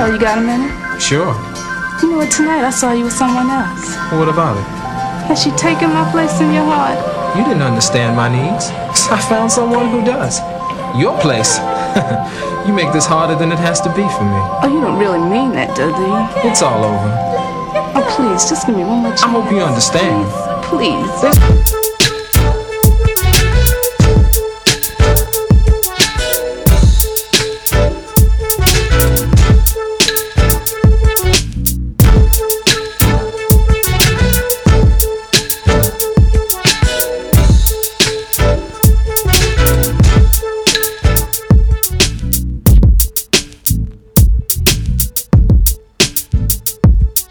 You got a minute? Sure. You know what, tonight I saw you with someone else. What about it? Has she taken my place in your heart? You didn't understand my needs. I found someone who does. Your place. You make this harder than it has to be for me. Oh, you don't really mean that, do you? It's all over. Oh, please, just give me one more chance. I hope you understand. Please.